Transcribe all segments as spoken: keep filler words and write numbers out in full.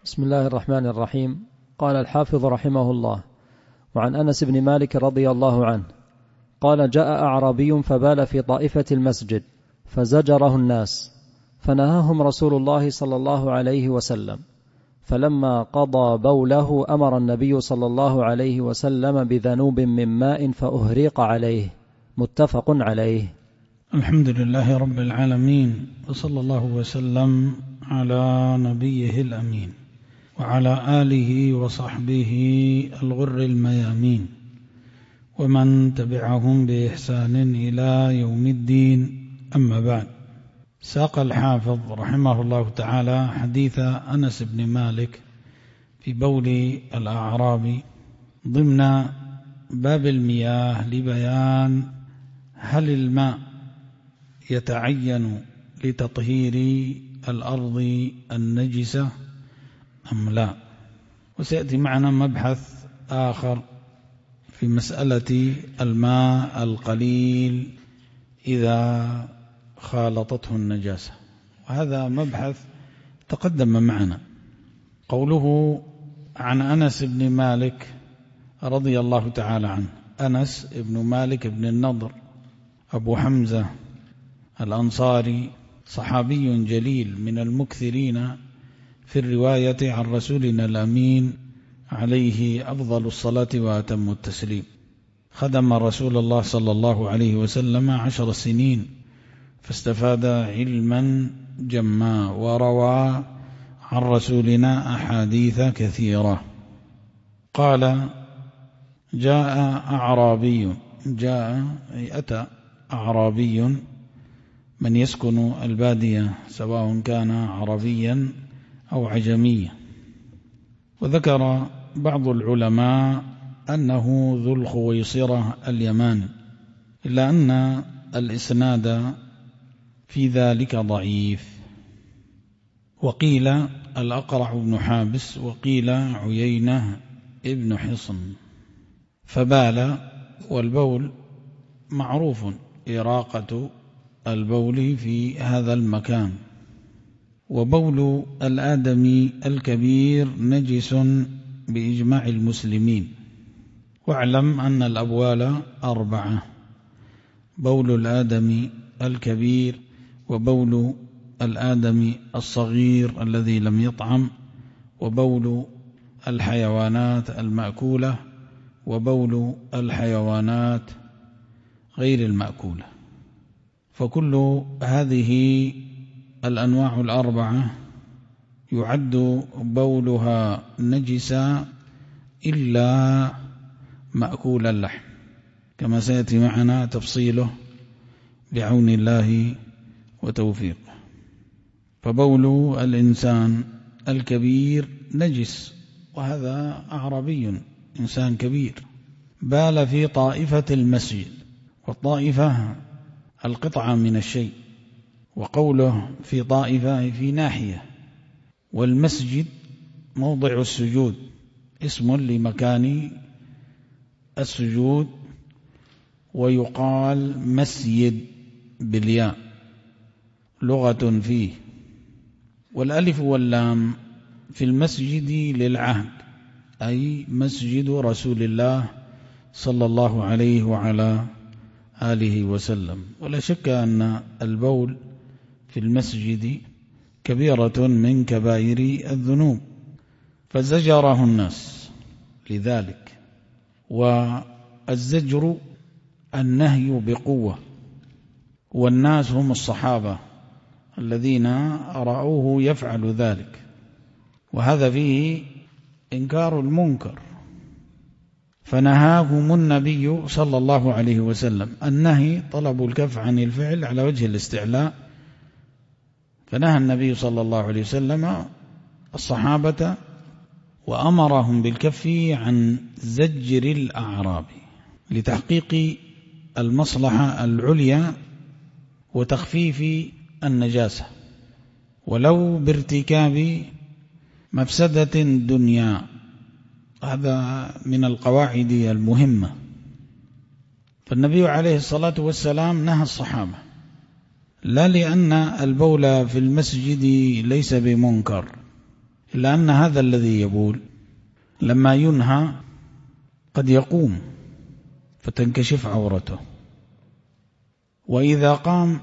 بسم الله الرحمن الرحيم. قال الحافظ رحمه الله: وعن أنس بن مالك رضي الله عنه قال: جاء أعرابي فبال في طائفة المسجد فزجره الناس، فنهاهم رسول الله صلى الله عليه وسلم، فلما قضى بوله أمر النبي صلى الله عليه وسلم بذنوب من ماء فأهريق عليه. متفق عليه. الحمد لله رب العالمين، وصلى الله وسلم على نبيه الأمين وعلى آله وصحبه الغر الميامين ومن تبعهم بإحسان إلى يوم الدين. أما بعد، ساق الحافظ رحمه الله تعالى حديث أنس بن مالك في بول الأعرابي ضمن باب المياه لبيان هل الماء يتعين لتطهير الأرض النجسة أم لا. وسيأتي معنا مبحث آخر في مسألة الماء القليل إذا خالطته النجاسة، وهذا مبحث تقدم معنا. قوله عن أنس بن مالك رضي الله تعالى عنه. أنس بن مالك بن النضر أبو حمزة الأنصاري، صحابي جليل من المكثرين في الرواية عن رسولنا الأمين عليه أفضل الصلاة وأتم التسليم. خدم رسول الله صلى الله عليه وسلم عشر سنين، فاستفاد علما جما، وروى عن رسولنا أحاديث كثيرة. قال: جاء أعرابي، جاء أي أتى أعرابي من يسكن البادية سواء كان عربيا أو عجميا. وذكر بعض العلماء أنه ذو الخويصرة اليماني، إلا أن الإسناد في ذلك ضعيف. وقيل الأقرع بن حابس، وقيل عيينة ابن حصن. فبال، والبول معروف إراقة البول في هذا المكان، وبول الآدمي الكبير نجس بإجماع المسلمين. واعلم أن الأبوال أربعة: بول الآدمي الكبير، وبول الآدمي الصغير الذي لم يطعم، وبول الحيوانات المأكولة، وبول الحيوانات غير المأكولة. فكل هذه الأنواع الأربعة يعد بولها نجسا إلا مأكول اللحم، كما سيأتي معنا تفصيله بعون الله وتوفيقه. فبول الإنسان الكبير نجس، وهذا أعرابي إنسان كبير بال في طائفة المسجد، والطائفة القطعة من الشيء، وقوله في طائفة في ناحية، والمسجد موضع السجود، اسم لمكان السجود، ويقال مسجد بالياء لغة فيه. والألف واللام في المسجد للعهد، أي مسجد رسول الله صلى الله عليه وعلى آله وسلم. ولا شك أن البول في المسجد كبيرة من كبائر الذنوب، فزجره الناس لذلك. والزجر النهي بقوة، والناس هم الصحابة الذين رأوه يفعل ذلك، وهذا فيه إنكار المنكر. فنهاهم النبي صلى الله عليه وسلم. النهي طلب الكف عن الفعل على وجه الاستعلاء، فنهى النبي صلى الله عليه وسلم الصحابة وأمرهم بالكف عن زجر الأعراب لتحقيق المصلحة العليا وتخفيف النجاسة، ولو بارتكاب مفسدة دنيا. هذا من القواعد المهمة. فالنبي عليه الصلاة والسلام نهى الصحابة لا لأن البول في المسجد ليس بمنكر، إلا أن هذا الذي يبول لما ينهى قد يقوم فتنكشف عورته، وإذا قام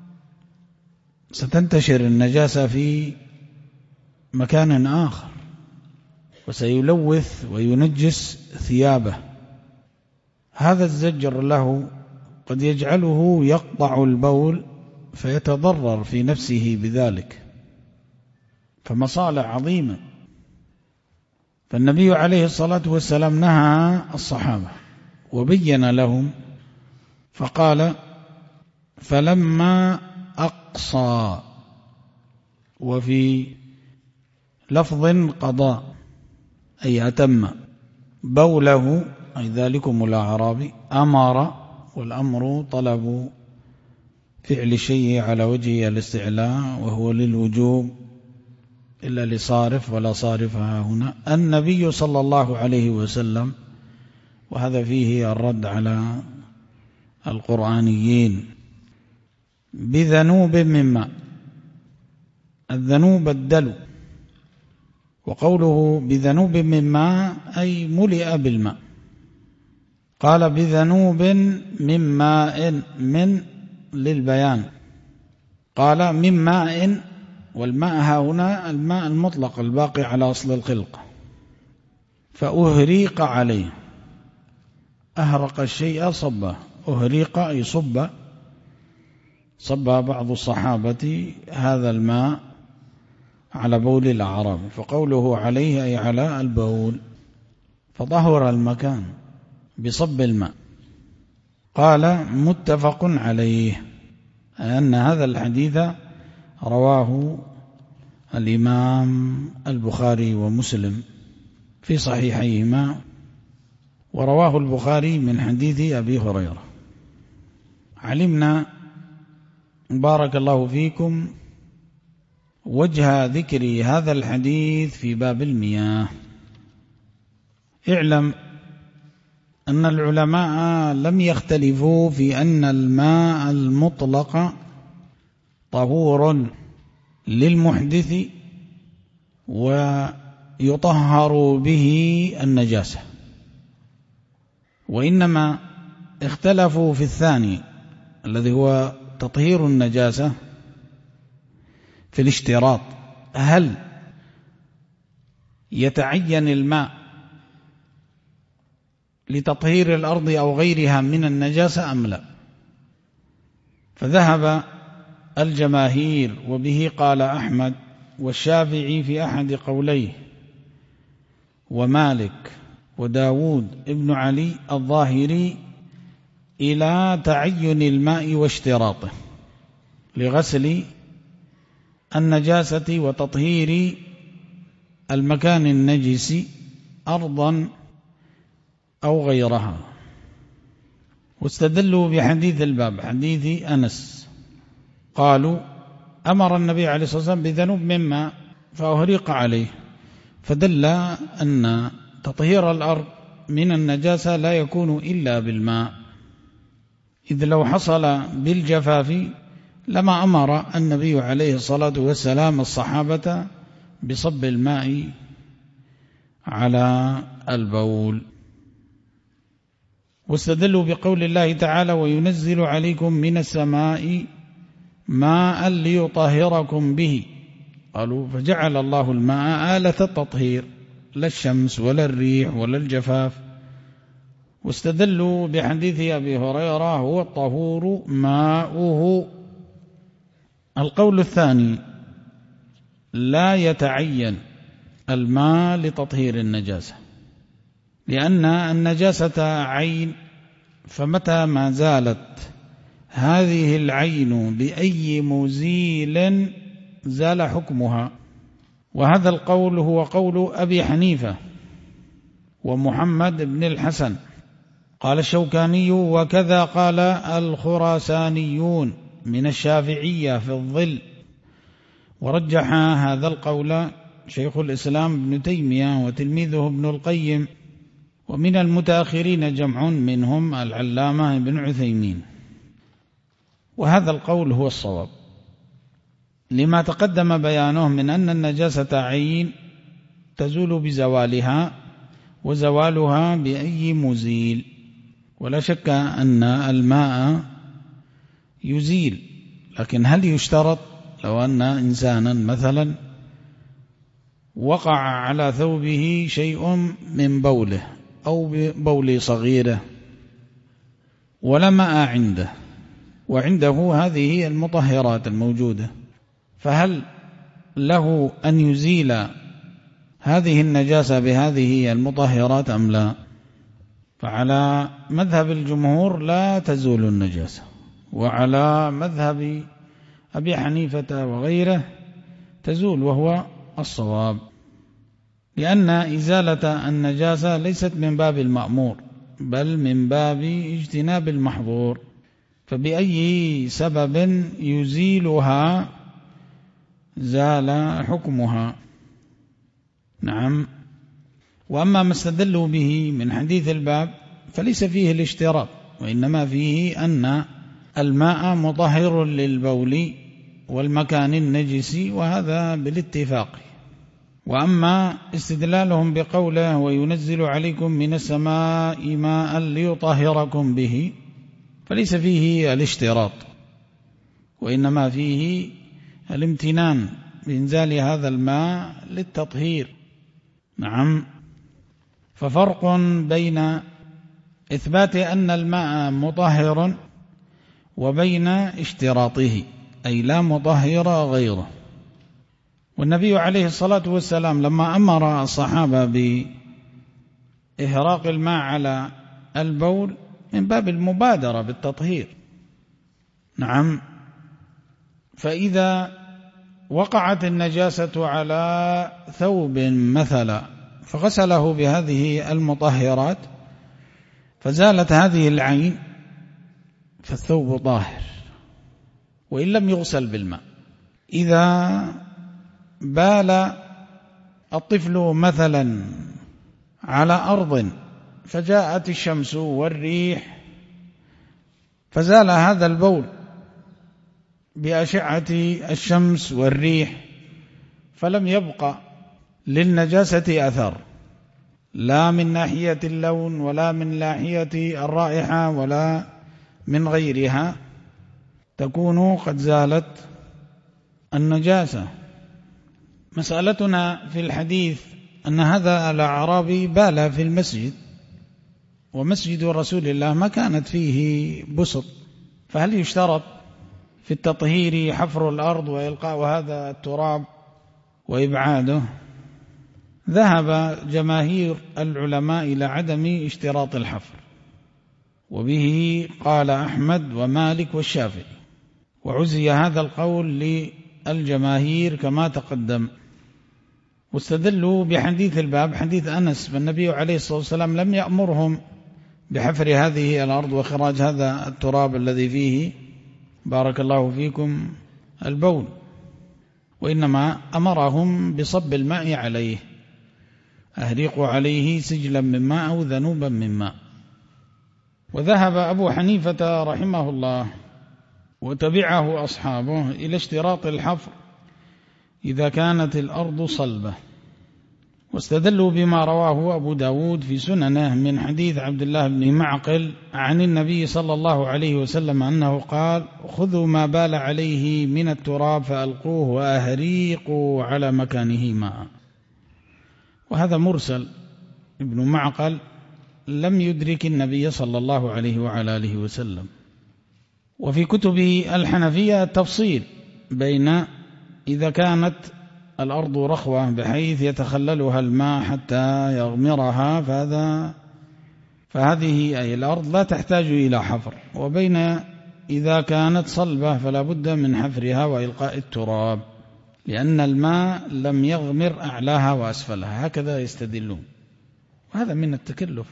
ستنتشر النجاسة في مكان آخر وسيلوث وينجس ثيابه. هذا الزجر له قد يجعله يقطع البول فيتضرر في نفسه بذلك، فمصالح عظيمة. فالنبي عليه الصلاة والسلام نهى الصحابة وبين لهم فقال: فلما أقصى، وفي لفظ قضى أي أتم بوله، أي ذلكم الأعرابي، أمر، والأمر طلب فعل الشيء على وجه الاستعلاء وهو للوجوب إلا لصارف ولا صارفها هنا. النبي صلى الله عليه وسلم، وهذا فيه الرد على القرآنيين، بذنوب من ماء. الذنوب الدلو، وقوله بذنوب من ماء أي ملئ بالماء. قال بذنوب من ماء، من للبيان، قال من ماء، والماء هنا الماء المطلق الباقي على أصل الخلق. فأهريق عليه، أهرق الشيء صبه، أهريق أي صب، صب بعض الصحابة هذا الماء على بول الأعراب، فقوله عليه أي على البول، فطهر المكان بصب الماء. قال متفق عليه، أن هذا الحديث رواه الإمام البخاري ومسلم في صحيحيهما، ورواه البخاري من حديث أبي هريرة. علمنا بارك الله فيكم وجه ذكر هذا الحديث في باب المياه. اعلم أن العلماء لم يختلفوا في أن الماء المطلق طهور للمحدث ويطهر به النجاسة، وإنما اختلفوا في الثاني الذي هو تطهير النجاسة في الاشتراط، هل يتعين الماء لتطهير الأرض أو غيرها من النجاسة أم لا؟ فذهب الجماهير، وبه قال أحمد والشافعي في أحد قوليه، ومالك وداود ابن علي الظاهري، إلى تعين الماء واشتراطه لغسل النجاسة وتطهير المكان النجس أرضا أو غيرها. واستدلوا بحديث الباب، حديث أنس، قالوا أمر النبي عليه الصلاة والسلام بذنوب مما فأهريق عليه، فدل أن تطهير الأرض من النجاسة لا يكون إلا بالماء، إذ لو حصل بالجفاف لما أمر النبي عليه الصلاة والسلام الصحابة بصب الماء على البول. واستدلوا بقول الله تعالى وينزل عليكم من السماء ماء ليطهركم به، قالوا فجعل الله الماء آلة التطهير، لا الشمس ولا الريح ولا الجفاف. واستدلوا بحديث أبي هريرة هو الطهور ماؤه. القول الثاني لا يتعين الماء لتطهير النجاسة، لأن النجاسة عين، فمتى ما زالت هذه العين بأي مزيل زال حكمها. وهذا القول هو قول أبي حنيفة ومحمد بن الحسن. قال الشوكاني وكذا قال الخراسانيون من الشافعية في الظل، ورجح هذا القول شيخ الإسلام ابن تيمية وتلميذه ابن القيم، ومن المتأخرين جمع منهم العلامة ابن عثيمين. وهذا القول هو الصواب لما تقدم بيانه من أن النجاسة عين تزول بزوالها، وزوالها بأي مزيل. ولا شك أن الماء يزيل، لكن هل يشترط لو أن إنسانا مثلا وقع على ثوبه شيء من بوله أو بول صغيرة ولا ماء عنده، وعنده هذه المطهرات الموجودة، فهل له أن يزيل هذه النجاسة بهذه المطهرات أم لا؟ فعلى مذهب الجمهور لا تزول النجاسة، وعلى مذهب أبي حنيفة وغيره تزول، وهو الصواب، لأن إزالة النجاسة ليست من باب المأمور بل من باب اجتناب المحظور، فبأي سبب يزيلها زال حكمها. نعم. وأما ما استدلوا به من حديث الباب فليس فيه الاشتراط، وإنما فيه أن الماء مطهر للبول والمكان النجس، وهذا بالاتفاق. وأما استدلالهم بقوله وينزل عليكم من السماء ماء ليطهركم به فليس فيه الاشتراط، وإنما فيه الامتنان بإنزال هذا الماء للتطهير. نعم. ففرق بين إثبات أن الماء مطهر وبين اشتراطه، أي لا مطهر غيره. والنبي عليه الصلاة والسلام لما أمر الصحابة بإهراق الماء على البول من باب المبادرة بالتطهير. نعم. فإذا وقعت النجاسة على ثوب مثلا فغسله بهذه المطهرات فزالت هذه العين فالثوب طاهر وإن لم يغسل بالماء. إذا بال الطفل مثلا على أرض فجاءت الشمس والريح فزال هذا البول بأشعة الشمس والريح، فلم يبقى للنجاسة أثر، لا من ناحية اللون ولا من ناحية الرائحة ولا من غيرها، تكون قد زالت النجاسة. مسألتنا في الحديث أن هذا الأعرابي بال في المسجد، ومسجد رسول الله ما كانت فيه بسط، فهل يشترط في التطهير حفر الأرض وإلقاء هذا التراب وإبعاده؟ ذهب جماهير العلماء إلى عدم اشتراط الحفر، وبه قال أحمد ومالك والشافعي، وعزي هذا القول للجماهير كما تقدم. واستدلوا بحديث الباب حديث أنس، فالنبي عليه الصلاة والسلام لم يأمرهم بحفر هذه الأرض وخراج هذا التراب الذي فيه بارك الله فيكم البول، وإنما أمرهم بصب الماء عليه، أهريقوا عليه سجلا من ماء أو ذنوبا من ماء. وذهب أبو حنيفة رحمه الله وتبعه أصحابه إلى اشتراط الحفر إذا كانت الأرض صلبة، واستدلوا بما رواه أبو داود في سننه من حديث عبد الله بن معقل عن النبي صلى الله عليه وسلم أنه قال خذوا ما بال عليه من التراب فألقوه وأهريقوا على مكانه ماء. وهذا مرسل، ابن معقل لم يدرك النبي صلى الله عليه وعلى آله وسلم. وفي كتب الحنفية تفصيل بين إذا كانت الأرض رخوة بحيث يتخللها الماء حتى يغمرها فهذا فهذه أي الأرض لا تحتاج إلى حفر، وبين إذا كانت صلبة فلا بد من حفرها وإلقاء التراب لأن الماء لم يغمر أعلاها وأسفلها، هكذا يستدلون. وهذا من التكلف،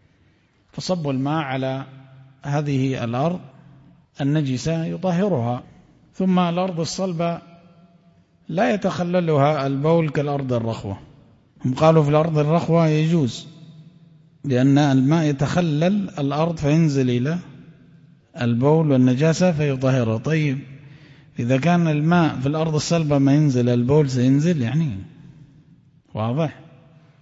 فصب الماء على هذه الأرض النجسة يطهرها، ثم الأرض الصلبة لا يتخللها البول كالأرض الرخوة. هم قالوا في الأرض الرخوة يجوز لأن الماء يتخلل الأرض فينزل إلى البول والنجاسة فيطهره. طيب إذا كان الماء في الأرض الصلبة ما ينزل البول سينزل، يعني واضح.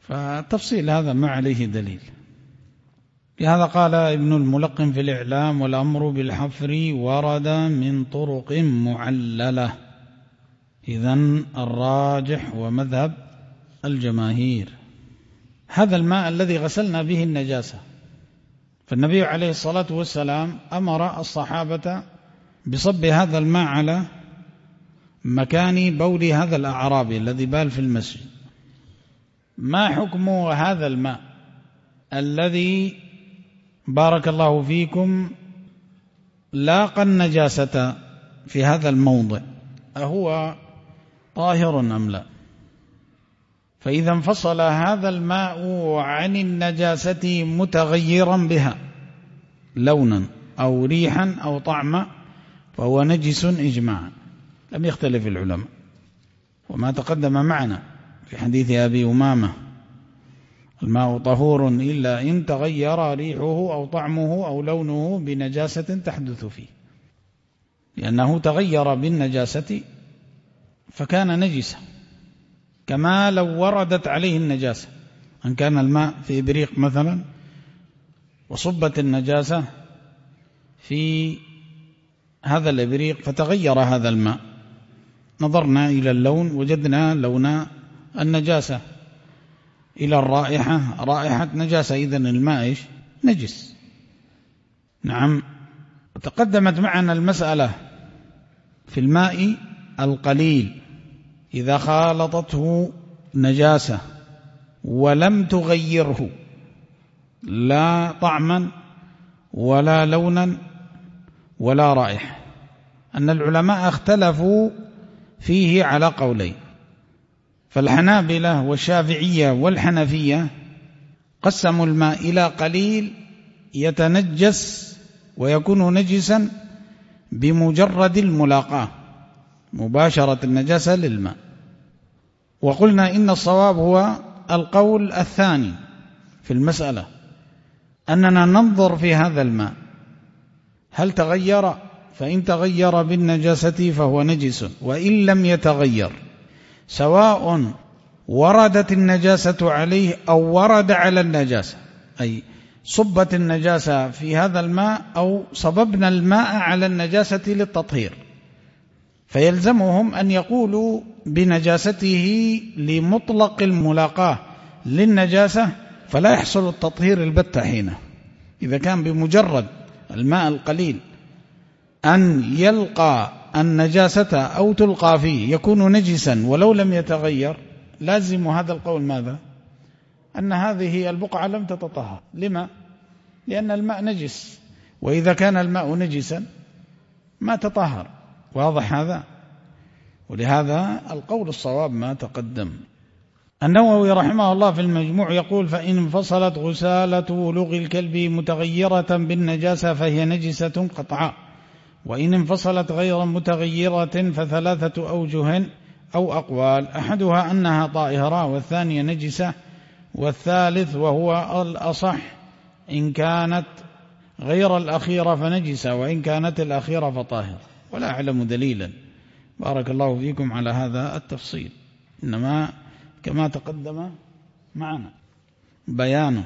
فتفصيل هذا ما عليه دليل. لهذا قال ابن الملقن في الإعلام: والأمر بالحفر ورد من طرق معللة. إذن الراجح ومذهب الجماهير هذا الماء الذي غسلنا به النجاسة، فالنبي عليه الصلاة والسلام أمر الصحابة بصب هذا الماء على مكان بول هذا الأعرابي الذي بال في المسجد. ما حكم هذا الماء الذي بارك الله فيكم لاقى النجاسة في هذا الموضع، أهو طاهر أم لا؟ فإذا انفصل هذا الماء عن النجاسة متغيرا بها لونا أو ريحا أو طعما فهو نجس إجماعا، لم يختلف العلماء. وما تقدم معنا في حديث أبي أمامة: الماء طهور إلا إن تغير ريحه أو طعمه أو لونه بنجاسة تحدث فيه، لأنه تغير بالنجاسة فكان نجسا، كما لو وردت عليه النجاسة. أن كان الماء في إبريق مثلا وصبت النجاسة في هذا الإبريق فتغير هذا الماء، نظرنا إلى اللون وجدنا لون النجاسة، إلى الرائحة رائحة نجاسة، إذن الماء إيش؟ نجس. نعم. وتقدمت معنا المسألة في الماء القليل إذا خالطته نجاسة ولم تغيره لا طعما ولا لونا ولا رائحة، أن العلماء اختلفوا فيه على قولين. فالحنابلة والشافعية والحنفية قسموا الماء إلى قليل يتنجس ويكون نجسا بمجرد الملاقاة، مباشرة النجاسة للماء. وقلنا إن الصواب هو القول الثاني في المسألة، أننا ننظر في هذا الماء هل تغير، فإن تغير بالنجاسة فهو نجس، وإن لم يتغير سواء وردت النجاسة عليه أو ورد على النجاسة، أي صبت النجاسة في هذا الماء أو صببنا الماء على النجاسة للتطهير، فيلزمهم أن يقولوا بنجاسته لمطلق الملاقاة للنجاسة، فلا يحصل التطهير البتة حينه. إذا كان بمجرد الماء القليل أن يلقى النجاسة أو تلقى فيه يكون نجسا ولو لم يتغير، لازم هذا القول ماذا؟ أن هذه البقعة لم تتطهر. لما؟ لأن الماء نجس، وإذا كان الماء نجسا ما تطهر. واضح هذا؟ ولهذا القول الصواب ما تقدم. النووي رحمه الله في المجموع يقول: فإن انفصلت غسالة ولوغ الكلب متغيرة بالنجاسة فهي نجسة قطعا، وإن انفصلت غير متغيرة فثلاثة أوجه أو أقوال: أحدها أنها طاهرة، والثانية نجسة، والثالث وهو الأصح إن كانت غير الأخيرة فنجسة، وإن كانت الأخيرة فطاهرة. ولا أعلم دليلا بارك الله فيكم على هذا التفصيل، إنما كما تقدم معنا بيانه.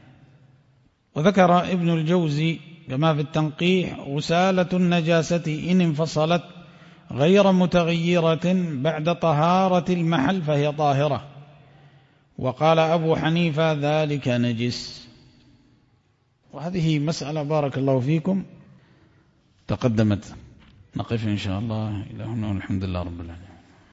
وذكر ابن الجوزي كما في التنقيح: غسالة النجاسة إن انفصلت غير متغيرة بعد طهارة المحل فهي طاهرة. وقال أبو حنيفة: ذلك نجس. وهذه مسألة بارك الله فيكم تقدمت. نقف إن شاء الله إلى هنا والحمد لله رب العالمين.